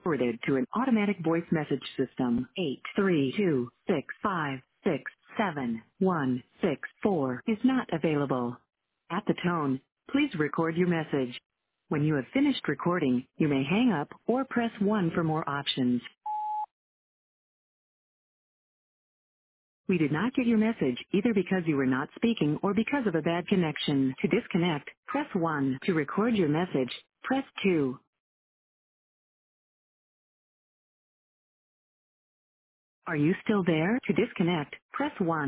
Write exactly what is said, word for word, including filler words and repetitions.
forwarded to an automatic voice message system. eight three two six five six seven one six four is not available. At the tone, please record your message. When you have finished recording, you may hang up or press one for more options. We did not get your message either because you were not speaking or because of a bad connection. To disconnect, press one. To record your message, press two. Are you still there? To disconnect, press one.